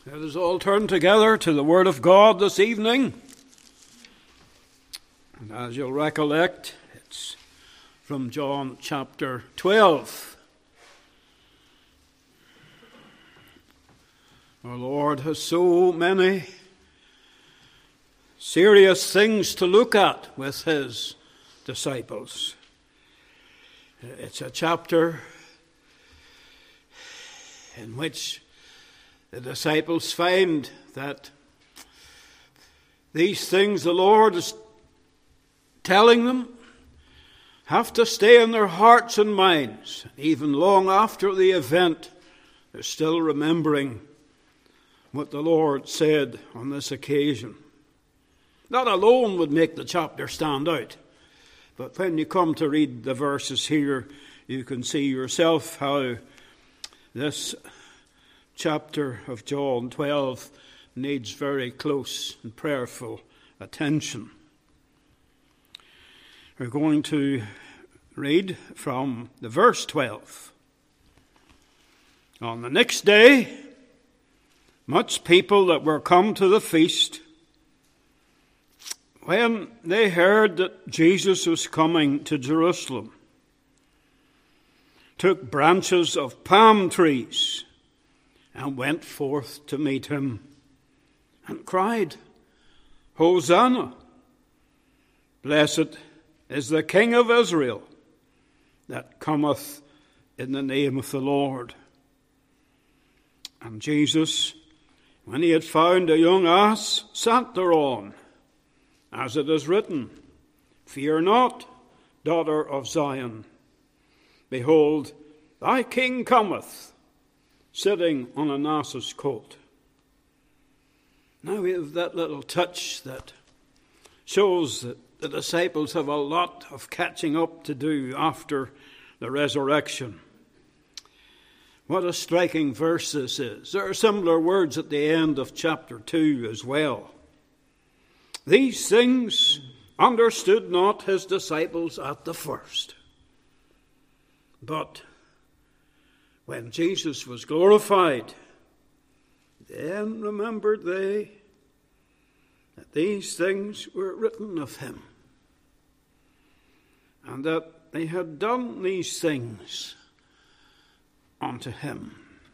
Let us all turn together to the Word of God this evening. And as you'll recollect, it's from John chapter 12. Our Lord has so many serious things to look at with his disciples. It's a chapter in which the disciples find that these things the Lord is telling them have to stay in their hearts and minds. Even long after the event, they're still remembering what the Lord said on this occasion. That alone would make the chapter stand out. But when you come to read the verses here, you can see yourself how this chapter of John 12 needs very close and prayerful attention. We're going to read from the verse 12. On the next day, much people that were come to the feast, when they heard that Jesus was coming to Jerusalem, took branches of palm trees and went forth to meet him, and cried, Hosanna! Blessed is the King of Israel that cometh in the name of the Lord. And Jesus, when he had found a young ass, sat thereon, as it is written, Fear not, daughter of Zion. Behold, thy King cometh, sitting on an ass's colt. Now we have that little touch that shows that the disciples have a lot of catching up to do after the resurrection. What a striking verse this is. There are similar words at the end of chapter 2 as well. These things understood not his disciples at the first. But when Jesus was glorified, then remembered they that these things were written of him, and that they had done these things unto him.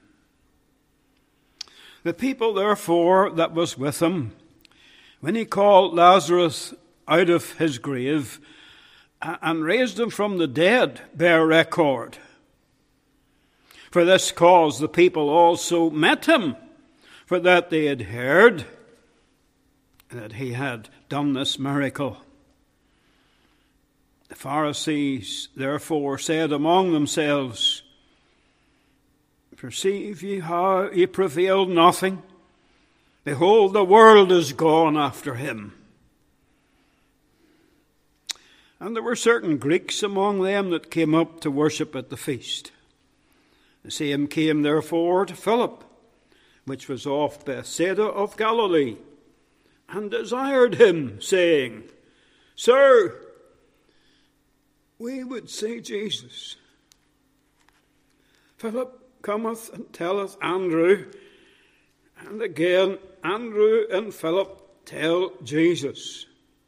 The people, therefore, that was with him, when he called Lazarus out of his grave and raised him from the dead, bear record. For this cause the people also met him, for that they had heard that he had done this miracle. The Pharisees therefore said among themselves, Perceive ye how ye prevail nothing? Behold, the world is gone after him. And there were certain Greeks among them that came up to worship at the feast. The same came therefore to Philip, which was of Bethsaida of Galilee, and desired him, saying, Sir, we would see Jesus. Philip cometh and telleth Andrew, and again Andrew and Philip tell Jesus.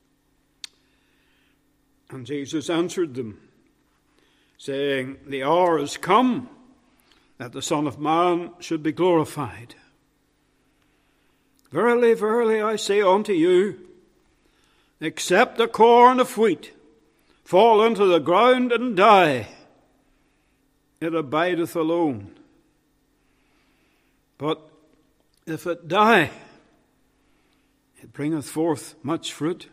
And Jesus answered them, saying, The hour is come, that the Son of Man should be glorified. Verily, verily, I say unto you, except a corn of wheat fall into the ground and die, it abideth alone. But if it die, it bringeth forth much fruit.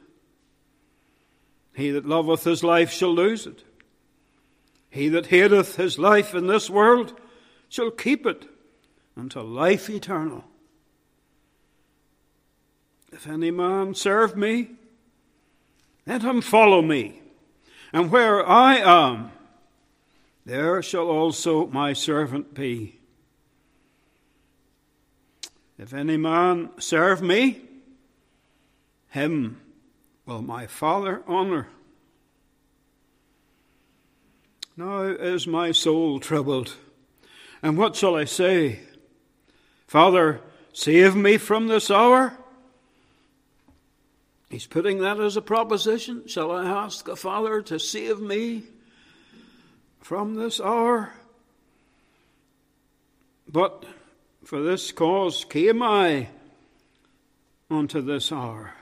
He that loveth his life shall lose it. He that hateth his life in this world shall keep it unto life eternal. If any man serve me, let him follow me. And where I am, there shall also my servant be. If any man serve me, him will my Father honor. Now is my soul troubled. And what shall I say? Father, save me from this hour? He's putting that as a proposition. Shall I ask the Father to save me from this hour? But for this cause came I unto this hour.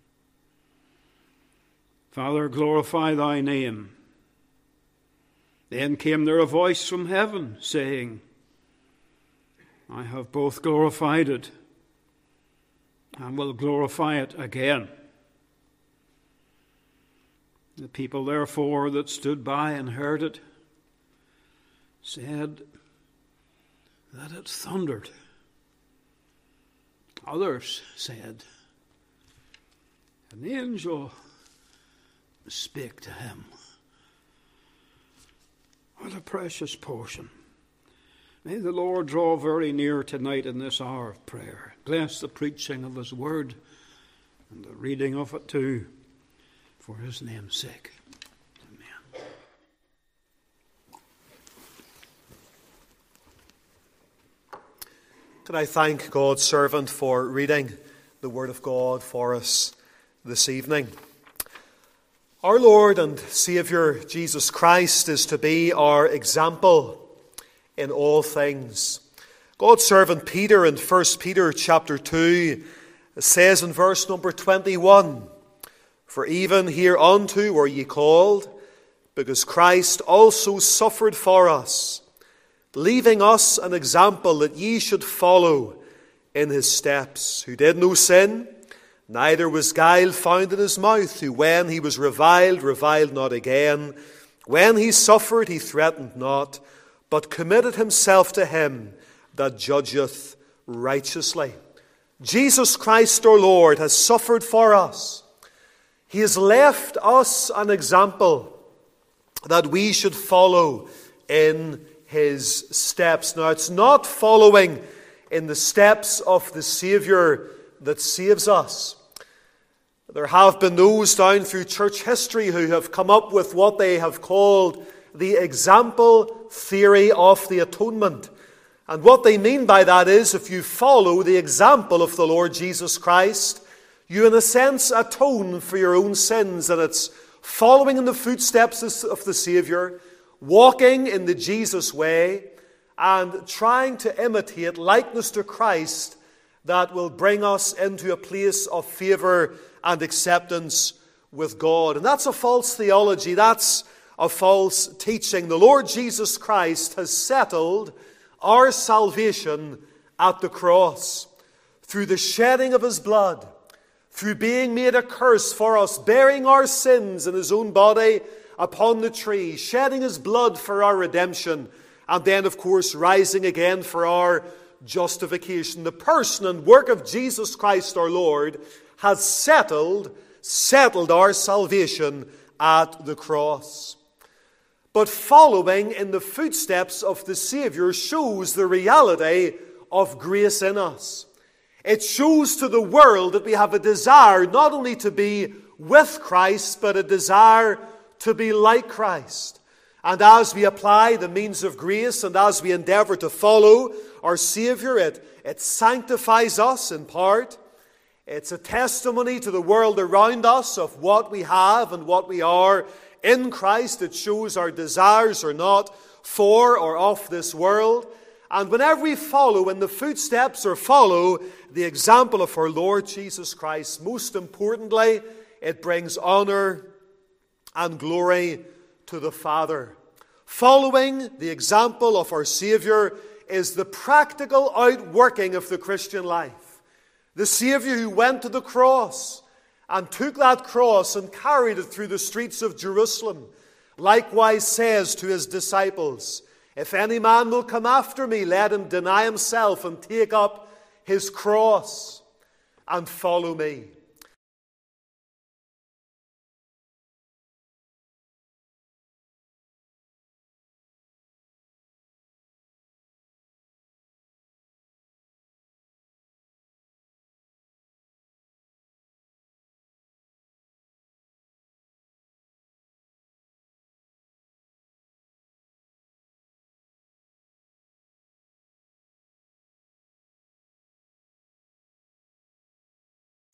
Father, glorify thy name. Then came there a voice from heaven, saying, I have both glorified it and will glorify it again. The people, therefore, that stood by and heard it, said that it thundered. Others said, an angel spake to him. What a precious portion. May the Lord draw very near tonight in this hour of prayer. Bless the preaching of his word and the reading of it too, for his name's sake. Amen. Can I thank God's servant for reading the word of God for us this evening? Our Lord and Saviour Jesus Christ is to be our example in all things. God's servant Peter in 1 Peter chapter 2 says in verse number 21, For even hereunto were ye called, because Christ also suffered for us, leaving us an example that ye should follow in his steps, who did no sin, neither was guile found in his mouth, who when he was reviled, reviled not again. When he suffered, he threatened not, but committed himself to him that judgeth righteously. Jesus Christ our Lord has suffered for us. He has left us an example that we should follow in his steps. Now, it's not following in the steps of the Saviour that saves us. There have been those down through church history who have come up with what they have called the example theory of the atonement. And what they mean by that is, if you follow the example of the Lord Jesus Christ, you in a sense atone for your own sins. And it's following in the footsteps of the Saviour, walking in the Jesus way, and trying to imitate likeness to Christ that will bring us into a place of favour and acceptance with God. And that's a false theology. That's a false teaching. The Lord Jesus Christ has settled our salvation at the cross through the shedding of his blood, through being made a curse for us, bearing our sins in his own body upon the tree, shedding his blood for our redemption, and then, of course, rising again for our justification. The person and work of Jesus Christ our Lord has settled our salvation at the cross. But following in the footsteps of the Saviour shows the reality of grace in us. It shows to the world that we have a desire not only to be with Christ, but a desire to be like Christ. And as we apply the means of grace and as we endeavour to follow our Saviour, it sanctifies us in part. It's a testimony to the world around us of what we have and what we are in Christ. It shows our desires are not for or of this world. And whenever we follow in the footsteps or follow the example of our Lord Jesus Christ, most importantly, it brings honour and glory to the Father. Following the example of our Saviour is the practical outworking of the Christian life. The Saviour who went to the cross and took that cross and carried it through the streets of Jerusalem, likewise says to his disciples, If any man will come after me, let him deny himself and take up his cross and follow me.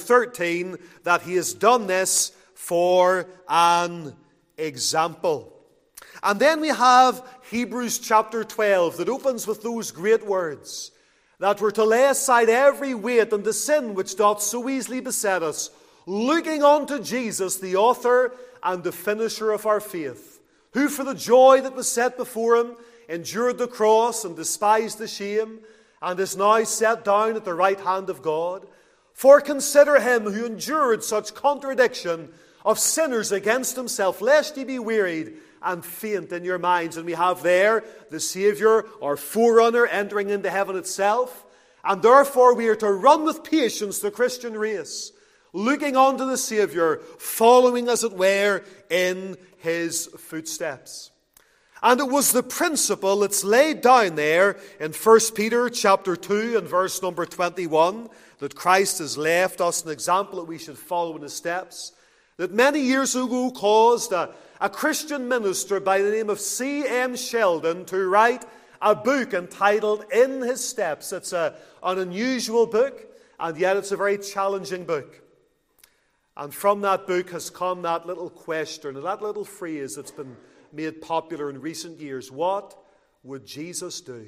13, that he has done this for an example. And then we have Hebrews chapter 12 that opens with those great words, that we're to lay aside every weight and the sin which doth so easily beset us, looking unto Jesus, the author and the finisher of our faith, who for the joy that was set before him endured the cross and despised the shame, and is now set down at the right hand of God. For consider him who endured such contradiction of sinners against himself, lest ye be wearied and faint in your minds. And we have there the Saviour, our forerunner, entering into heaven itself. And therefore we are to run with patience the Christian race, looking unto the Saviour, following, as it were, in his footsteps. And it was the principle that's laid down there in 1 Peter chapter 2 and verse number 21, that Christ has left us an example that we should follow in his steps, that many years ago caused a Christian minister by the name of C.M. Sheldon to write a book entitled In His Steps. It's an unusual book, and yet it's a very challenging book. And from that book has come that little question, that little phrase that's been made popular in recent years: what would Jesus do?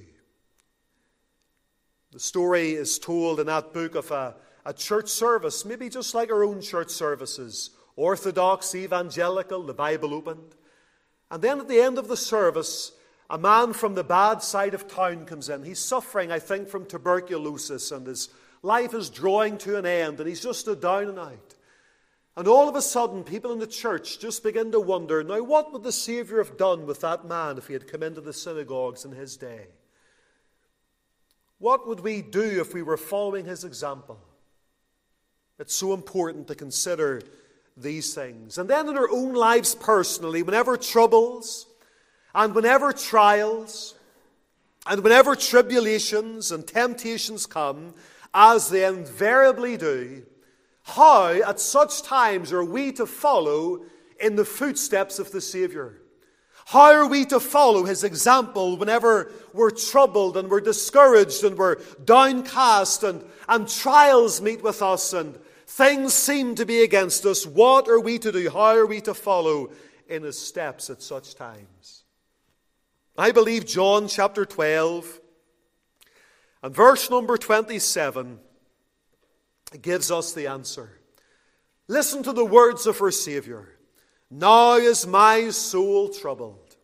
The story is told in that book of a church service, maybe just like our own church services, Orthodox, evangelical, the Bible opened. And then at the end of the service, a man from the bad side of town comes in. He's suffering, I think, from tuberculosis, and his life is drawing to an end, and he's just down and out. And all of a sudden, people in the church just begin to wonder, now what would the Saviour have done with that man if he had come into the synagogues in his day? What would we do if we were following his example? It's so important to consider these things. And then in our own lives personally, whenever troubles and whenever trials and whenever tribulations and temptations come, as they invariably do, how at such times are we to follow in the footsteps of the Saviour? How are we to follow his example whenever we're troubled and we're discouraged and we're downcast and trials meet with us and things seem to be against us? What are we to do? How are we to follow in his steps at such times? I believe John chapter 12 and verse number 27 gives us the answer. Listen to the words of our Saviour. Now is my soul troubled.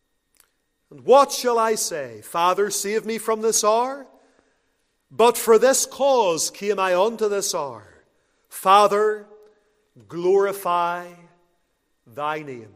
And what shall I say? Father, save me from this hour. But for this cause came I unto this hour. Father, glorify thy name.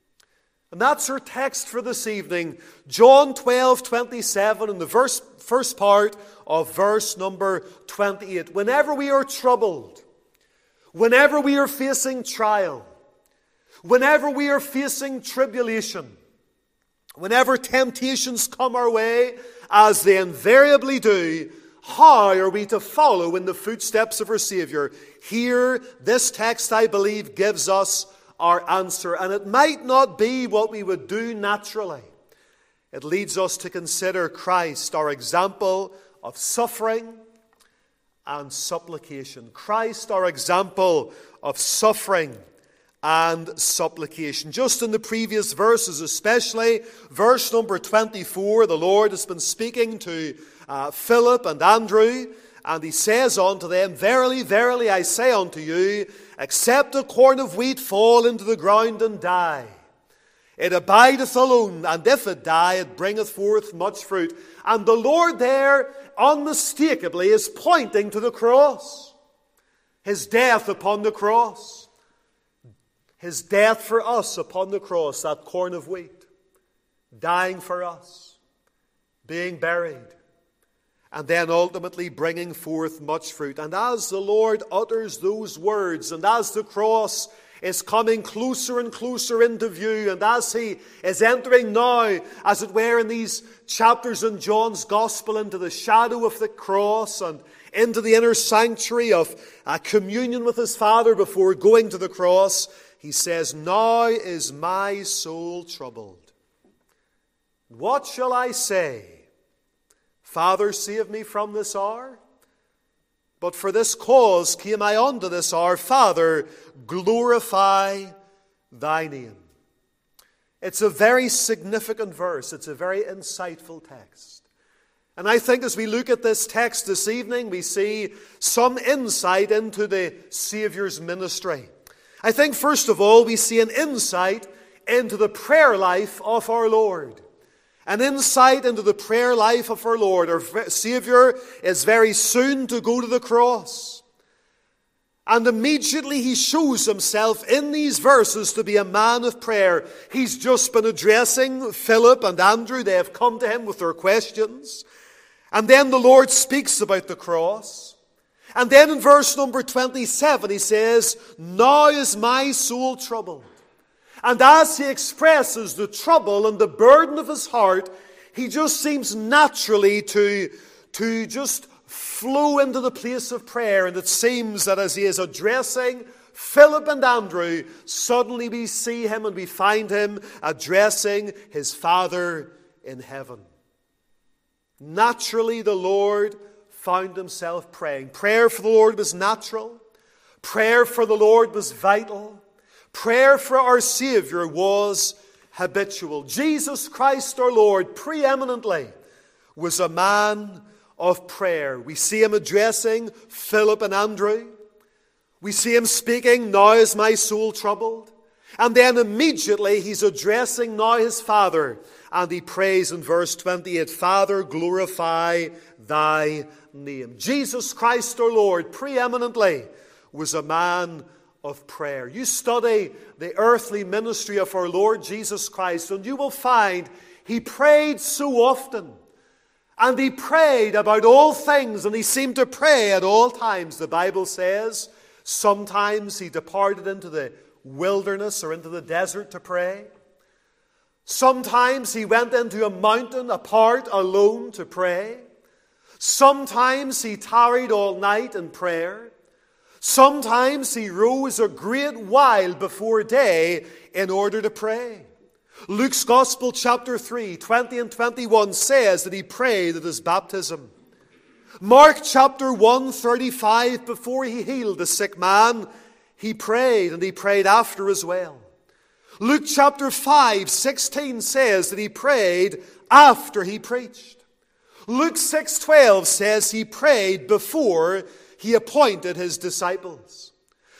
And that's our text for this evening. John 12:27 in the first part of verse number 28. Whenever we are troubled, whenever we are facing trial, whenever we are facing tribulation, whenever temptations come our way, as they invariably do, how are we to follow in the footsteps of our Saviour? Here, this text, I believe, gives us our answer. And it might not be what we would do naturally. It leads us to consider Christ, our example of suffering and supplication. Christ, our example of suffering and supplication. Just in the previous verses, especially verse number 24, the Lord has been speaking to Philip and Andrew, and he says unto them, Verily, verily, I say unto you, except a corn of wheat fall into the ground and die, it abideth alone, and if it die, it bringeth forth much fruit. And the Lord there unmistakably is pointing to the cross. His death upon the cross. His death for us upon the cross, that corn of wheat. Dying for us. Being buried. And then ultimately bringing forth much fruit. And as the Lord utters those words, and as the cross is coming closer and closer into view, and as he is entering now, as it were in these chapters in John's Gospel, into the shadow of the cross and into the inner sanctuary of communion with his Father before going to the cross, he says, Now is my soul troubled. What shall I say? Father, save me from this hour? But for this cause came I unto this hour. Father, glorify thy name. It's a very significant verse. It's a very insightful text. And I think as we look at this text this evening, we see some insight into the Saviour's ministry. I think first of all, we see an insight into the prayer life of our Lord. An insight into the prayer life of our Lord. Our Saviour is very soon to go to the cross. And immediately he shows himself in these verses to be a man of prayer. He's just been addressing Philip and Andrew. They have come to him with their questions. And then the Lord speaks about the cross. And then in verse number 27 he says, now is my soul troubled. And as he expresses the trouble and the burden of his heart, he just seems naturally to just flow into the place of prayer. And it seems that as he is addressing Philip and Andrew, suddenly we see him and we find him addressing his Father in heaven. Naturally, the Lord found himself praying. Prayer for the Lord was natural. Prayer for the Lord was vital. Prayer for our Saviour was habitual. Jesus Christ our Lord preeminently was a man of prayer. We see him addressing Philip and Andrew. We see him speaking, now is my soul troubled. And then immediately he's addressing now his Father. And he prays in verse 28, Father, glorify thy name. Jesus Christ our Lord preeminently was a man of prayer. You study the earthly ministry of our Lord Jesus Christ and you will find he prayed so often. And he prayed about all things and he seemed to pray at all times. The Bible says sometimes he departed into the wilderness or into the desert to pray. Sometimes he went into a mountain apart alone to pray. Sometimes he tarried all night in prayer. Sometimes he rose a great while before day in order to pray. Luke's Gospel chapter 3, 20 and 21 says that he prayed at his baptism. Mark chapter 1, 35, before he healed the sick man, he prayed and he prayed after as well. Luke chapter 5, 16 says that he prayed after he preached. Luke 6:12 says he prayed before he appointed his disciples.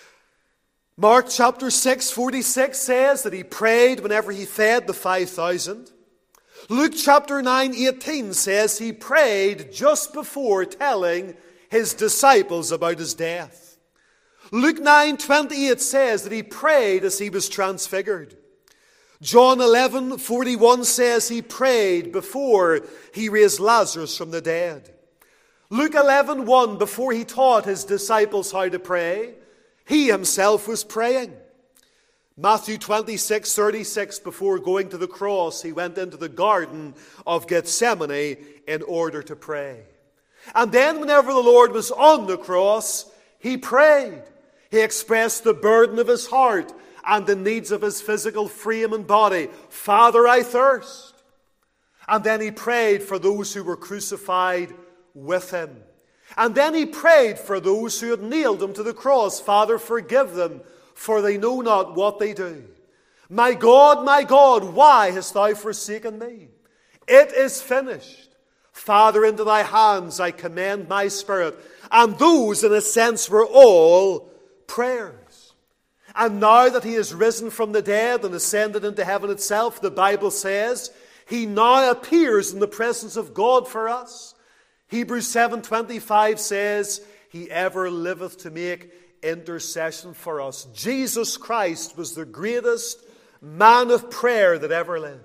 Mark chapter 6:46 says that he prayed whenever he fed the 5,000. Luke chapter 9:18 says he prayed just before telling his disciples about his death. Luke 9:28 says that he prayed as he was transfigured. John 11:41 says he prayed before he raised Lazarus from the dead. Luke 11:1, before he taught his disciples how to pray, he himself was praying. Matthew 26:36, before going to the cross, he went into the Garden of Gethsemane in order to pray. And then whenever the Lord was on the cross, he prayed. He expressed the burden of his heart and the needs of his physical frame and body. Father, I thirst. And then he prayed for those who were crucified with him. And then he prayed for those who had nailed him to the cross. Father, forgive them, for they know not what they do. My God, why hast thou forsaken me? It is finished. Father, into thy hands I commend my spirit. And those, in a sense, were all prayers. And now that he is risen from the dead and ascended into heaven itself, the Bible says he now appears in the presence of God for us. Hebrews 7:25 says, he ever liveth to make intercession for us. Jesus Christ was the greatest man of prayer that ever lived.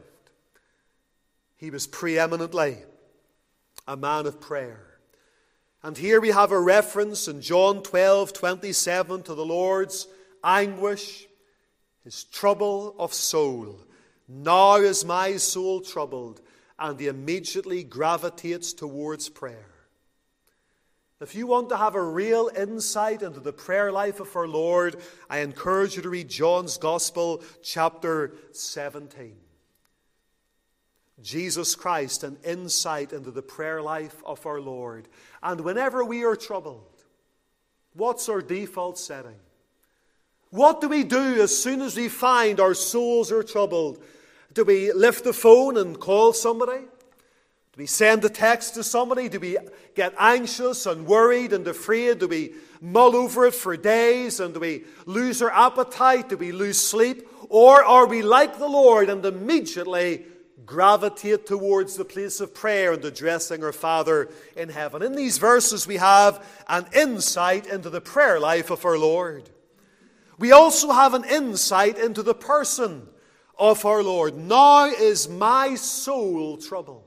He was preeminently a man of prayer. And here we have a reference in John 12:27 to the Lord's anguish, his trouble of soul. Now is my soul troubled, and he immediately gravitates towards prayer. If you want to have a real insight into the prayer life of our Lord, I encourage you to read John's Gospel, chapter 17. Jesus Christ, an insight into the prayer life of our Lord. And whenever we are troubled, What's our default setting? What do we do as soon as we find our souls are troubled? Do we lift the phone and call somebody? Do we send a text to somebody? Do we get anxious and worried and afraid? Do we mull over it for days? And do we lose our appetite? Do we lose sleep? Or are we like the Lord and immediately gravitate towards the place of prayer and addressing our Father in heaven? In these verses we have an insight into the prayer life of our Lord. We also have an insight into the person of our Lord. Now is my soul troubled.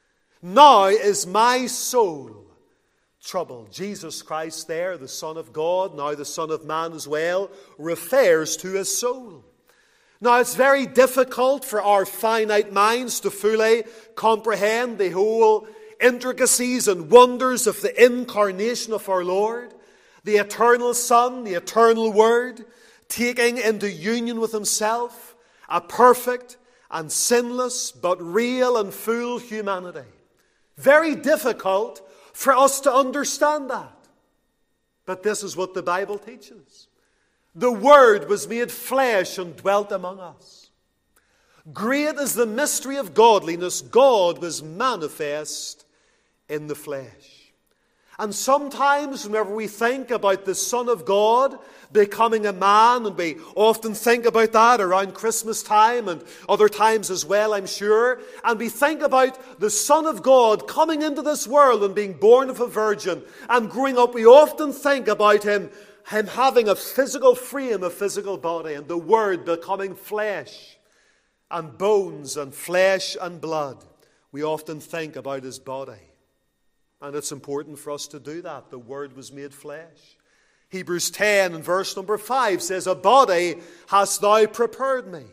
Now is my soul troubled. Jesus Christ there, the Son of God, now the Son of Man as well, refers to his soul. Now it's very difficult for our finite minds to fully comprehend the whole intricacies and wonders of the incarnation of our Lord, the eternal Son, the eternal Word, taking into union with himself a perfect and sinless but real and full humanity. Very difficult for us to understand that. But this is what the Bible teaches. The Word was made flesh and dwelt among us. Great is the mystery of godliness. God was manifest in the flesh. And sometimes whenever we think about the Son of God becoming a man, and we often think about that around Christmas time and other times as well, I'm sure, and we think about the Son of God coming into this world and being born of a virgin and growing up, we often think about him having a physical frame, a physical body, and the Word becoming flesh and bones and flesh and blood. We often think about his body. And it's important for us to do that. The Word was made flesh. Hebrews 10 and verse number 5 says, "A body hast thou prepared me."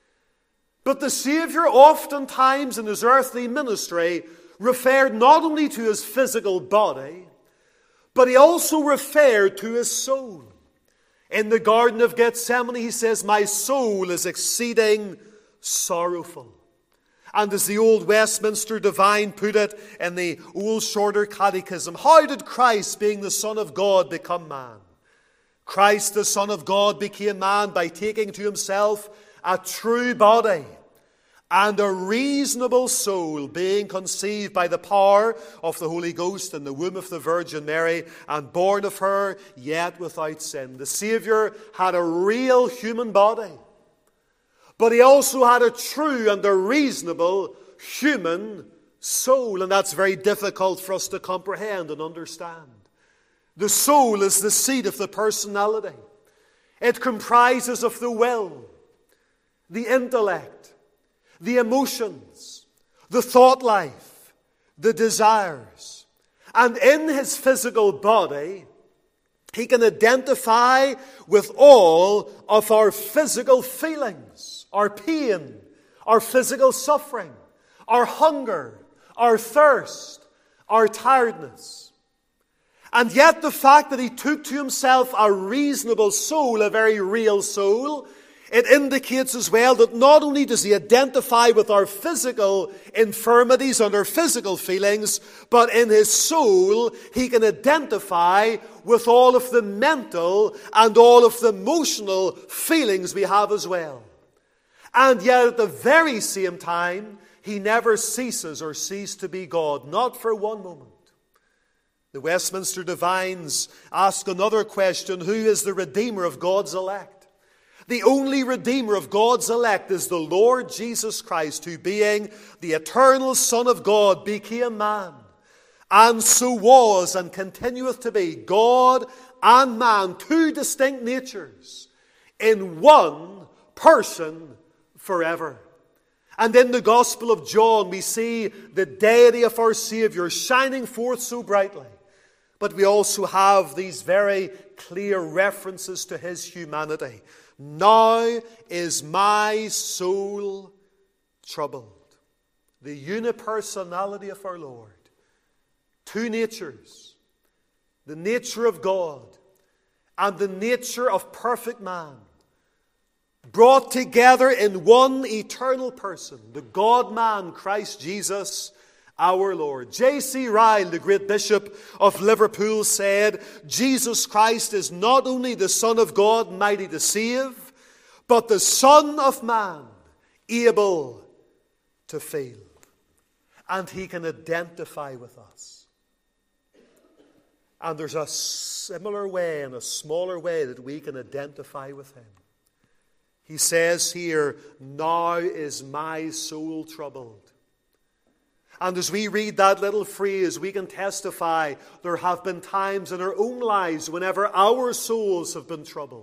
But the Saviour oftentimes in his earthly ministry referred not only to his physical body, but he also referred to his soul. In the Garden of Gethsemane he says, "My soul is exceeding sorrowful." And as the old Westminster Divine put it in the old Shorter Catechism, how did Christ, being the Son of God, become man? Christ, the Son of God, became man by taking to himself a true body and a reasonable soul, being conceived by the power of the Holy Ghost in the womb of the Virgin Mary and born of her, yet without sin. The Saviour had a real human body. But he also had a true and a reasonable human soul. And that's very difficult for us to comprehend and understand. The soul is the seat of the personality. It comprises of the will, the intellect, the emotions, the thought life, the desires. And in his physical body, he can identify with all of our physical feelings. Our pain, our physical suffering, our hunger, our thirst, our tiredness. And yet the fact that he took to himself a reasonable soul, a very real soul, it indicates as well that not only does he identify with our physical infirmities and our physical feelings, but in his soul he can identify with all of the mental and all of the emotional feelings we have as well. And yet at the very same time, he never ceases or ceased to be God, not for one moment. The Westminster Divines ask another question: who is the Redeemer of God's elect? The only Redeemer of God's elect is the Lord Jesus Christ, who being the eternal Son of God became man, and so was and continueth to be God and man, two distinct natures, in one person forever. And in the Gospel of John we see the deity of our Saviour shining forth so brightly. But we also have these very clear references to his humanity. Now is my soul troubled. The unipersonality of our Lord. Two natures. The nature of God and the nature of perfect man, brought together in one eternal person, the God-man Christ Jesus, our Lord. J.C. Ryle, the great Bishop of Liverpool, said, Jesus Christ is not only the Son of God, mighty to save, but the Son of Man, able to feel. And he can identify with us. And there's a similar way and a smaller way that we can identify with him. He says here, now is my soul troubled. And as we read that little phrase, we can testify there have been times in our own lives whenever our souls have been troubled.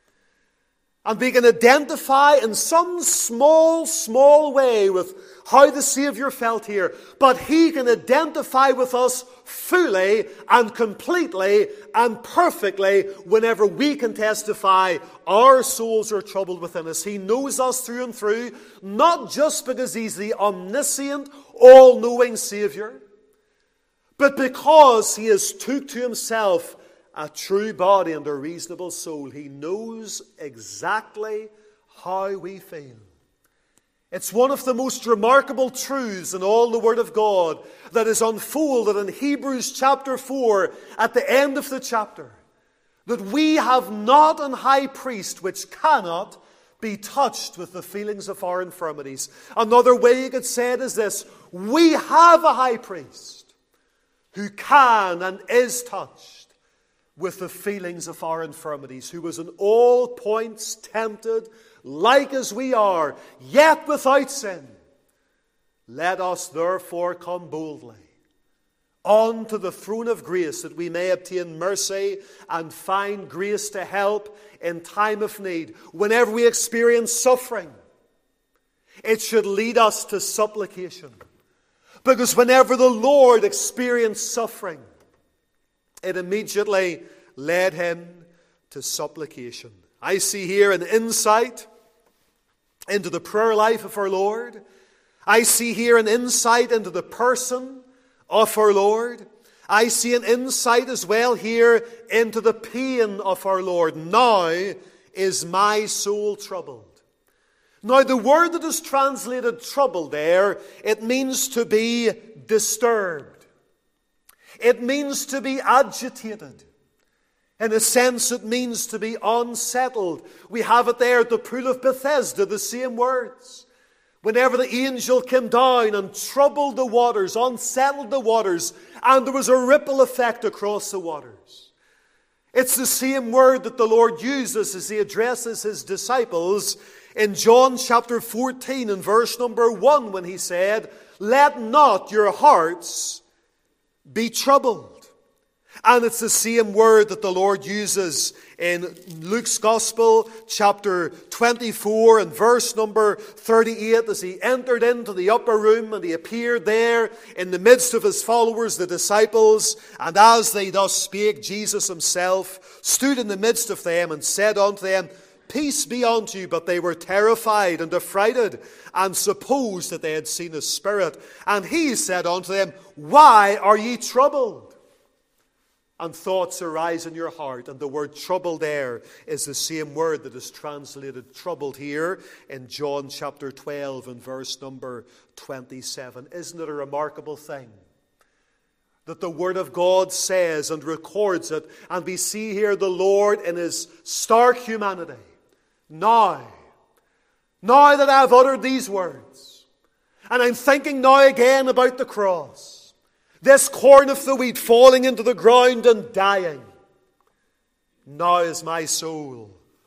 And we can identify in some small way with how the Savior felt here. But he can identify with us fully and completely and perfectly whenever we can testify our souls are troubled within us. He knows us through and through, not just because he's the omniscient, all-knowing Savior, but because he has took to himself a true body and a reasonable soul. He knows exactly how we feel. It's one of the most remarkable truths in all the Word of God that is unfolded in Hebrews chapter 4 at the end of the chapter. That we have not an high priest which cannot be touched with the feelings of our infirmities. Another way you could say it is this: we have a high priest who can and is touched with the feelings of our infirmities, who was in all points tempted, like as we are, yet without sin. Let us therefore come boldly unto the throne of grace, that we may obtain mercy and find grace to help in time of need. Whenever we experience suffering, it should lead us to supplication. Because whenever the Lord experienced suffering, it immediately led him to supplication. I see here an insight into the prayer life of our Lord. I see here an insight into the person of our Lord. I see an insight as well here into the pain of our Lord. Now is my soul troubled. Now, the word that is translated troubled there, it means to be disturbed. It means to be agitated. In a sense, it means to be unsettled. We have it there at the pool of Bethesda, the same words. Whenever the angel came down and troubled the waters, unsettled the waters, and there was a ripple effect across the waters. It's the same word that the Lord uses as he addresses his disciples in John chapter 14 and verse number 1, when he said, "Let not your hearts be troubled." And it's the same word that the Lord uses in Luke's Gospel, chapter 24 and verse number 38, as he entered into the upper room and he appeared there in the midst of his followers, the disciples. And as they thus spake, Jesus himself stood in the midst of them and said unto them, "Peace be unto you." But they were terrified and affrighted, and supposed that they had seen a spirit. And he said unto them, "Why are ye troubled? And thoughts arise in your heart." And the word troubled there is the same word that is translated troubled here in John chapter 12 and verse number 27. Isn't it a remarkable thing that the Word of God says and records it, and we see here the Lord in his stark humanity. Now that I've uttered these words, and I'm thinking now again about the cross, this corn of the wheat falling into the ground and dying, now is my soul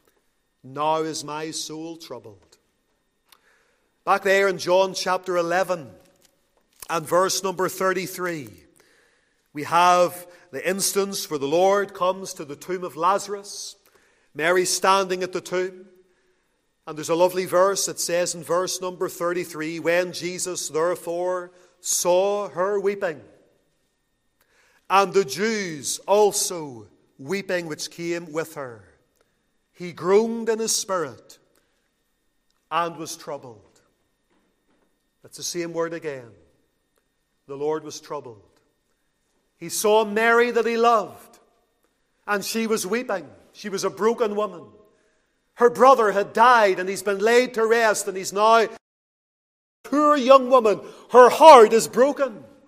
troubled. Back there in John chapter 11 and verse number 33, we have the instance where the Lord comes to the tomb of Lazarus. Mary's standing at the tomb. And there's a lovely verse that says in verse number 33, "When Jesus therefore saw her weeping, and the Jews also weeping which came with her, he groaned in his spirit and was troubled." That's the same word again. The Lord was troubled. He saw Mary that he loved, and she was weeping. She was a broken woman. Her brother had died, and he's been laid to rest, and he's now, poor young woman, her heart is broken.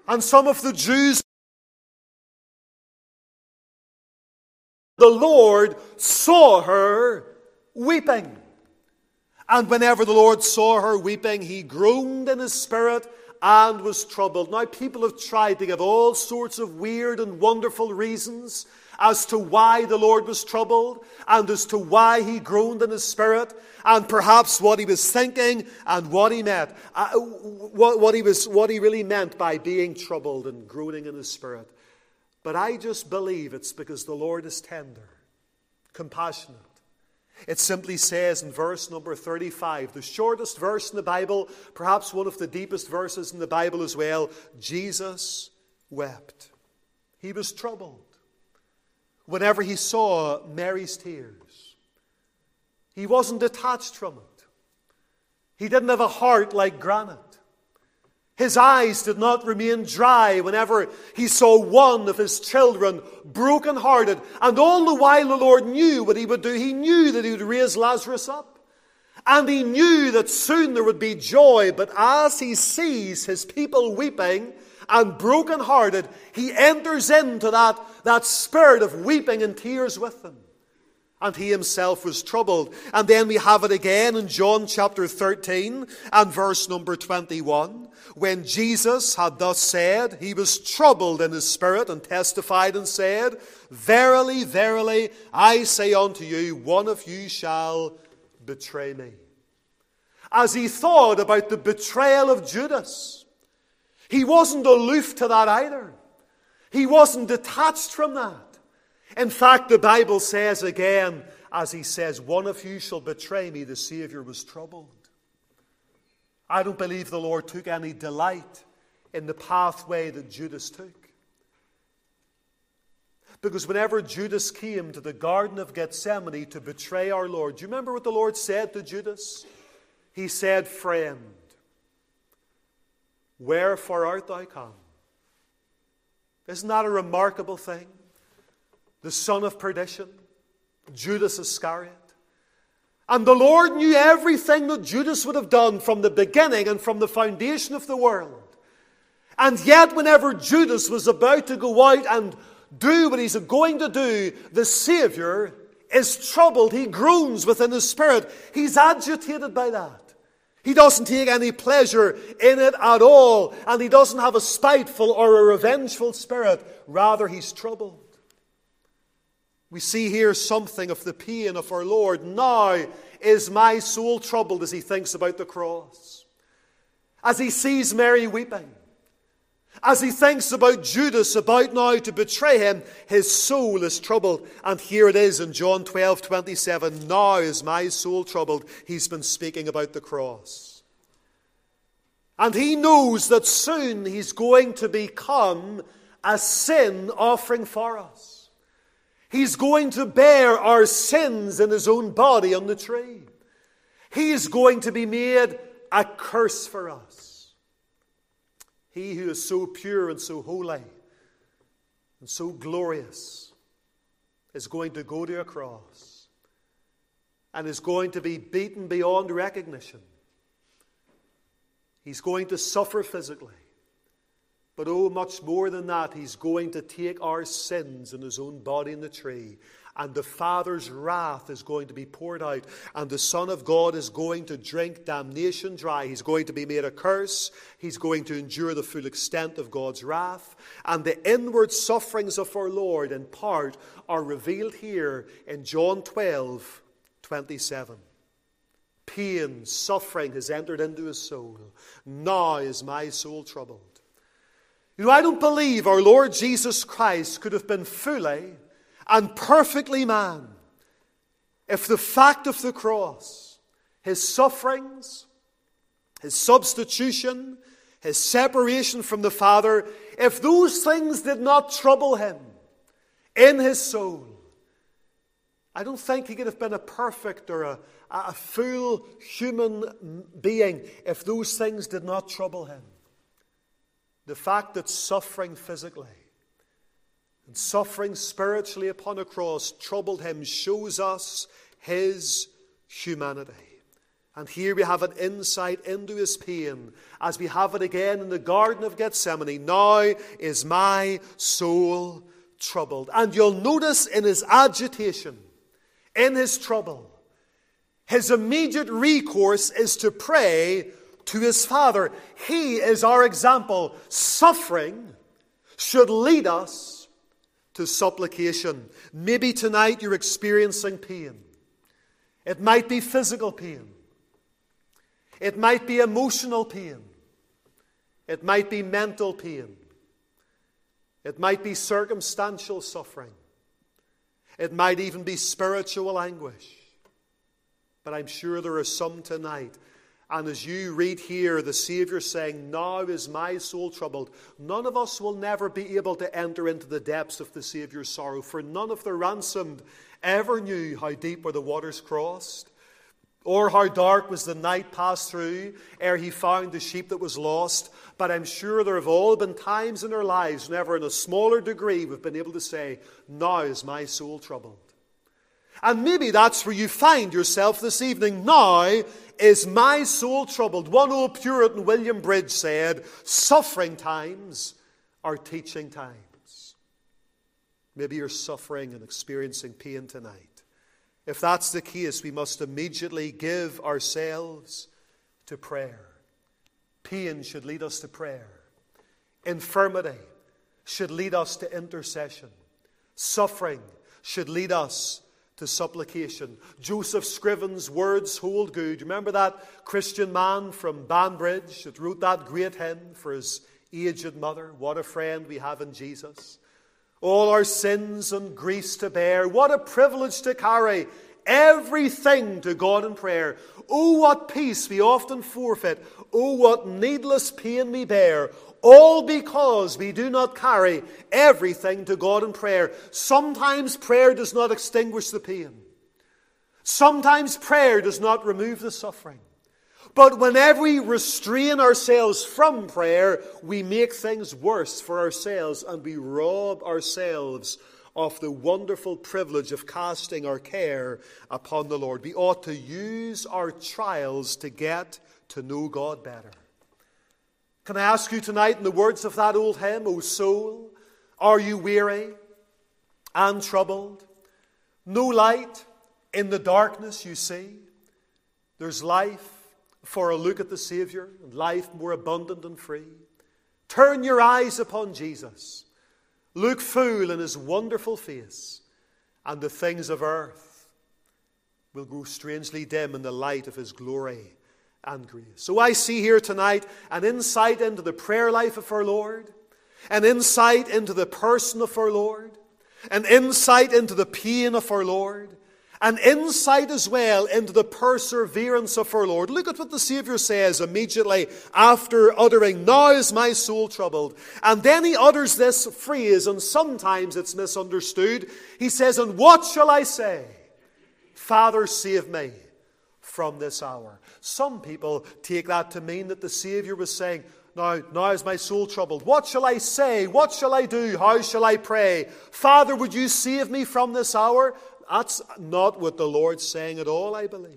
And some of the Jews, the Lord saw her weeping. And whenever the Lord saw her weeping, he groaned in his spirit and was troubled. Now, people have tried to give all sorts of weird and wonderful reasons as to why the Lord was troubled and as to why he groaned in his spirit, and perhaps what he was thinking and what he meant, what he really meant by being troubled and groaning in his spirit. But I just believe it's because the Lord is tender, compassionate. It simply says in verse number 35, the shortest verse in the Bible, perhaps one of the deepest verses in the Bible as well, Jesus wept. He was troubled whenever he saw Mary's tears. He wasn't detached from it. He didn't have a heart like granite. His eyes did not remain dry whenever he saw one of his children broken-hearted. And all the while the Lord knew what he would do. He knew that he would raise Lazarus up. And he knew that soon there would be joy. But as he sees his people weeping and broken-hearted, he enters into that spirit of weeping and tears with them. And he himself was troubled. And then we have it again in John chapter 13 and verse number 21. When Jesus had thus said, he was troubled in his spirit and testified and said, Verily, verily, I say unto you, one of you shall betray me. As he thought about the betrayal of Judas, he wasn't aloof to that either. He wasn't detached from that. In fact, the Bible says again, as he says, one of you shall betray me, the Savior was troubled. I don't believe the Lord took any delight in the pathway that Judas took. Because whenever Judas came to the Garden of Gethsemane to betray our Lord, do you remember what the Lord said to Judas? He said, Friend, wherefore art thou come? Isn't that a remarkable thing? The son of perdition, Judas Iscariot. And the Lord knew everything that Judas would have done from the beginning and from the foundation of the world. And yet whenever Judas was about to go out and do what he's going to do, the Savior is troubled. He groans within his spirit. He's agitated by that. He doesn't take any pleasure in it at all. And he doesn't have a spiteful or a revengeful spirit. Rather, he's troubled. We see here something of the pain of our Lord. Now is my soul troubled as he thinks about the cross. As he sees Mary weeping. As he thinks about Judas about now to betray him, his soul is troubled. And here it is in John 12:27. Now is my soul troubled. He's been speaking about the cross. And he knows that soon he's going to become a sin offering for us. He's going to bear our sins in his own body on the tree. He is going to be made a curse for us. He who is so pure and so holy and so glorious is going to go to a cross and is going to be beaten beyond recognition. He's going to suffer physically. But oh, much more than that, he's going to take our sins in his own body in the tree. And the Father's wrath is going to be poured out. And the Son of God is going to drink damnation dry. He's going to be made a curse. He's going to endure the full extent of God's wrath. And the inward sufferings of our Lord, in part, are revealed here in John 12:27. Pain, suffering has entered into his soul. Now is my soul troubled. You know, I don't believe our Lord Jesus Christ could have been fully and perfectly man if the fact of the cross, his sufferings, his substitution, his separation from the Father, if those things did not trouble him in his soul, I don't think he could have been a perfect or a full human being if those things did not trouble him. The fact that suffering physically and suffering spiritually upon a cross troubled him shows us his humanity. And here we have an insight into his pain, as we have it again in the Garden of Gethsemane. Now is my soul troubled. And you'll notice in his agitation, in his trouble, his immediate recourse is to pray to his Father. He is our example. Suffering should lead us to supplication. Maybe tonight you're experiencing pain. It might be physical pain. It might be emotional pain. It might be mental pain. It might be circumstantial suffering. It might even be spiritual anguish. But I'm sure there are some tonight. And as you read here, the Savior saying, now is my soul troubled. None of us will never be able to enter into the depths of the Savior's sorrow. For none of the ransomed ever knew how deep were the waters crossed, or how dark was the night passed through ere he found the sheep that was lost. But I'm sure there have all been times in our lives, never in a smaller degree, we've been able to say, now is my soul troubled. And maybe that's where you find yourself this evening. Now is my soul troubled. One old Puritan, William Bridge, said, suffering times are teaching times. Maybe you're suffering and experiencing pain tonight. If that's the case, we must immediately give ourselves to prayer. Pain should lead us to prayer. Infirmity should lead us to intercession. Suffering should lead us to supplication. Joseph Scriven's words hold good. Remember that Christian man from Banbridge that wrote that great hymn for his aged mother? What a friend we have in Jesus. All our sins and griefs to bear. What a privilege to carry everything to God in prayer. Oh, what peace we often forfeit. Oh, what needless pain we bear. All because we do not carry everything to God in prayer. Sometimes prayer does not extinguish the pain. Sometimes prayer does not remove the suffering. But whenever we restrain ourselves from prayer, we make things worse for ourselves and we rob ourselves of the wonderful privilege of casting our care upon the Lord. We ought to use our trials to get to know God better. Can I ask you tonight, in the words of that old hymn, O soul, are you weary and troubled? No light in the darkness you see. There's life for a look at the Savior, and life more abundant and free. Turn your eyes upon Jesus. Look full in his wonderful face, and the things of earth will grow strangely dim in the light of his glory and grace. So I see here tonight an insight into the prayer life of our Lord, an insight into the person of our Lord, an insight into the pain of our Lord, an insight as well into the perseverance of our Lord. Look at what the Savior says immediately after uttering, now is my soul troubled. And then he utters this phrase, and sometimes it's misunderstood. He says, and what shall I say? Father, save me from this hour. Some people take that to mean that the Savior was saying, now is my soul troubled. What shall I say? What shall I do? How shall I pray? Father, would you save me from this hour? That's not what the Lord's saying at all, I believe.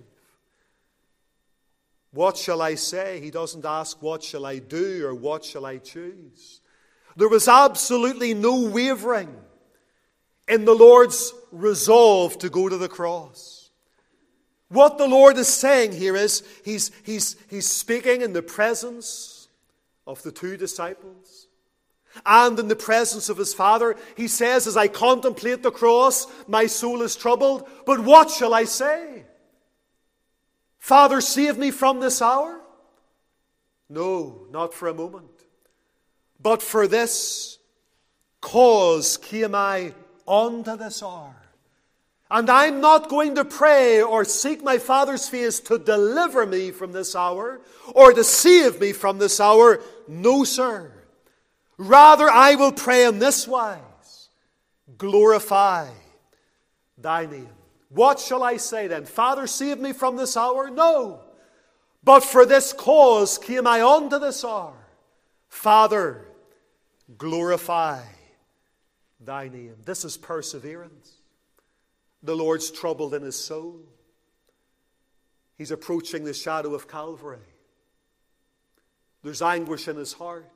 What shall I say? He doesn't ask, what shall I do or what shall I choose? There was absolutely no wavering in the Lord's resolve to go to the cross. What the Lord is saying here is, He's speaking in the presence of the two disciples and in the presence of his Father. He says, as I contemplate the cross, my soul is troubled. But what shall I say? Father, save me from this hour? No, not for a moment. But for this cause came I unto this hour. And I'm not going to pray or seek my Father's face to deliver me from this hour or to save me from this hour. No, sir. Rather, I will pray in this wise, glorify thy name. What shall I say then? Father, save me from this hour? No. But for this cause came I unto this hour. Father, glorify thy name. This is perseverance. The Lord's troubled in his soul. He's approaching the shadow of Calvary. There's anguish in his heart.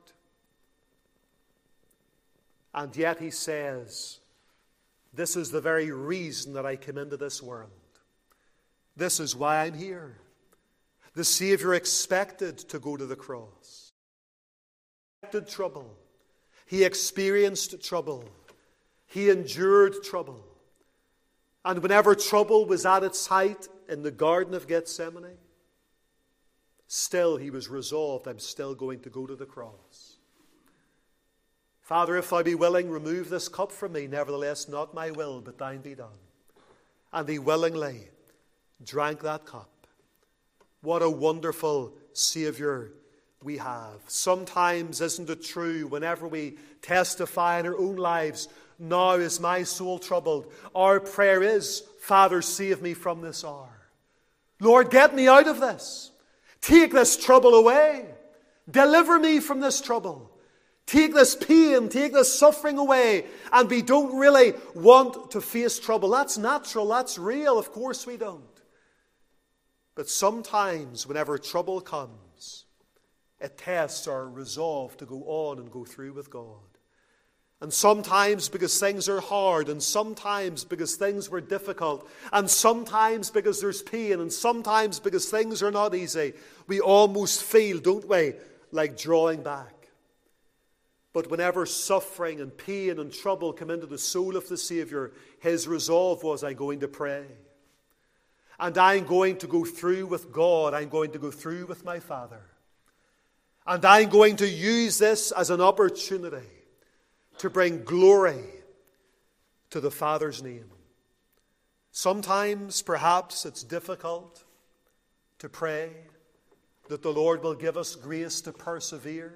And yet he says, this is the very reason that I came into this world. This is why I'm here. The Savior expected to go to the cross. He expected trouble. He experienced trouble. He endured trouble. And whenever trouble was at its height in the Garden of Gethsemane, still he was resolved, I'm still going to go to the cross. Father, if thou be willing, remove this cup from me. Nevertheless, not my will, but thine be done. And he willingly drank that cup. What a wonderful Savior we have. Sometimes, isn't it true, whenever we testify in our own lives, now is my soul troubled, our prayer is, Father, save me from this hour. Lord, get me out of this. Take this trouble away. Deliver me from this trouble. Take this pain, take this suffering away. And we don't really want to face trouble. That's natural, that's real. Of course we don't. But sometimes, whenever trouble comes, it tests our resolve to go on and go through with God. And sometimes because things are hard, and sometimes because things were difficult, and sometimes because there's pain, and sometimes because things are not easy, we almost feel, don't we, like drawing back. But whenever suffering and pain and trouble come into the soul of the Savior, his resolve was, I'm going to pray. And I'm going to go through with God. I'm going to go through with my Father. And I'm going to use this as an opportunity to bring glory to the Father's name. Sometimes, perhaps, it's difficult to pray that the Lord will give us grace to persevere,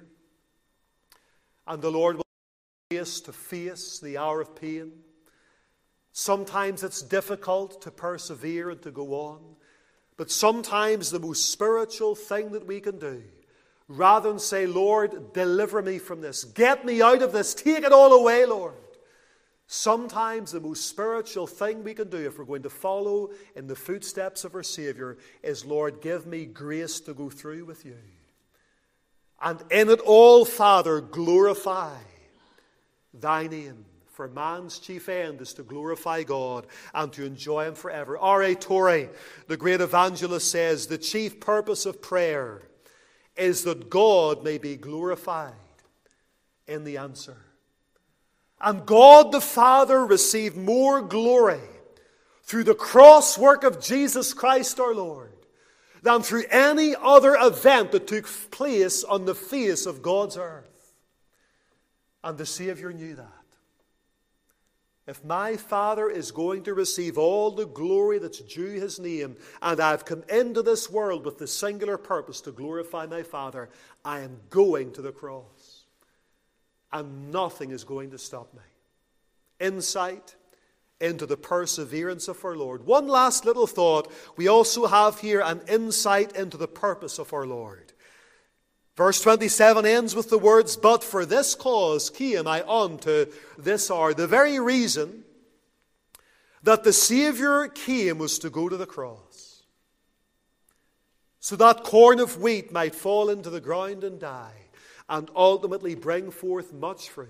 and the Lord will give us grace to face the hour of pain. Sometimes it's difficult to persevere and to go on, but sometimes the most spiritual thing that we can do, rather than say, Lord, deliver me from this, get me out of this, take it all away, Lord. Sometimes the most spiritual thing we can do if we're going to follow in the footsteps of our Savior is, Lord, give me grace to go through with you. And in it all, Father, glorify thy name. For man's chief end is to glorify God and to enjoy him forever. R.A. Torrey, the great evangelist, says, the chief purpose of prayer is that God may be glorified in the answer. And God the Father received more glory through the cross work of Jesus Christ our Lord than through any other event that took place on the face of God's earth. And the Savior knew that. If my Father is going to receive all the glory that's due his name, and I've come into this world with the singular purpose to glorify my Father, I am going to the cross. And nothing is going to stop me. Insight into the perseverance of our Lord. One last little thought. We also have here an insight into the purpose of our Lord. Verse 27 ends with the words, but for this cause came I unto this hour. The very reason that the Savior came was to go to the cross, so that corn of wheat might fall into the ground and die, and ultimately bring forth much fruit.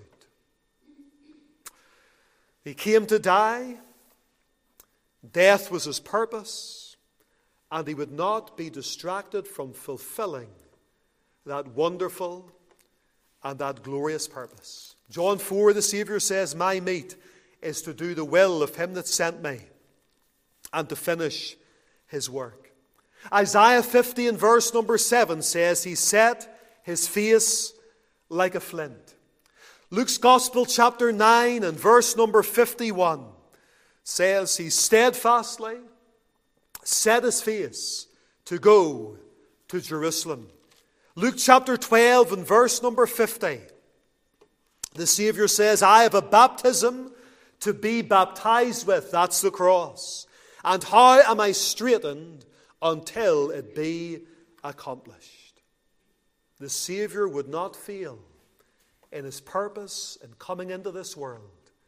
He came to die. Death was his purpose, and he would not be distracted from fulfilling that wonderful and that glorious purpose. John 4, the Savior says, my meat is to do the will of him that sent me and to finish his work. Isaiah 50 and verse number 7 says, he set his face like a flint. Luke's Gospel chapter 9 and verse number 51 says, he steadfastly set his face to go to Jerusalem. Luke chapter 12 and verse number 50, the Savior says, I have a baptism to be baptized with. That's the cross. And how am I straitened until it be accomplished? The Savior would not fail in his purpose in coming into this world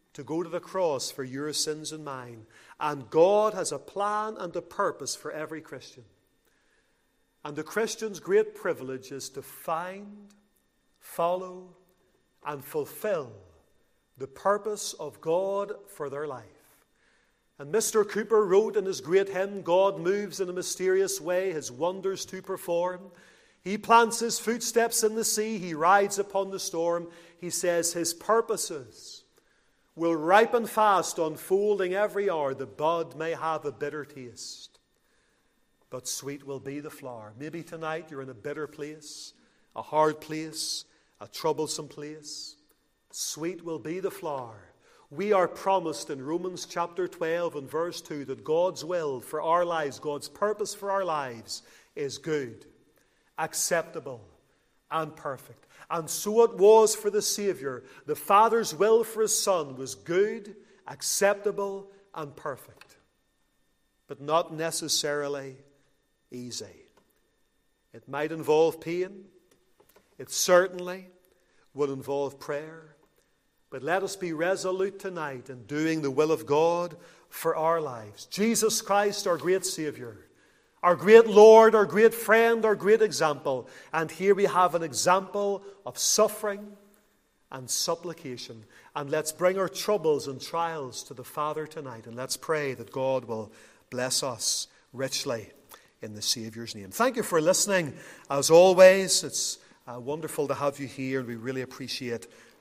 to go to the cross for your sins and mine. And God has a plan and a purpose for every Christian. And the Christian's great privilege is to find, follow, and fulfill the purpose of God for their life. And Mr. Cooper wrote in his great hymn, God moves in a mysterious way, his wonders to perform. He plants his footsteps in the sea, he rides upon the storm. He says his purposes will ripen fast, unfolding every hour. The bud may have a bitter taste, but sweet will be the flower. Maybe tonight you're in a bitter place, a hard place, a troublesome place. Sweet will be the flower. We are promised in Romans chapter 12 and verse 2 that God's will for our lives, God's purpose for our lives is good, acceptable, and perfect. And so it was for the Savior. The Father's will for His Son was good, acceptable, and perfect, but not necessarily easy. It might involve pain. It certainly will involve prayer. But let us be resolute tonight in doing the will of God for our lives. Jesus Christ, our great Savior, our great Lord, our great friend, our great example. And here we have an example of suffering and supplication. And let's bring our troubles and trials to the Father tonight. And let's pray that God will bless us richly in the Saviour's name. Thank you for listening. As always, it's wonderful to have you here, and we really appreciate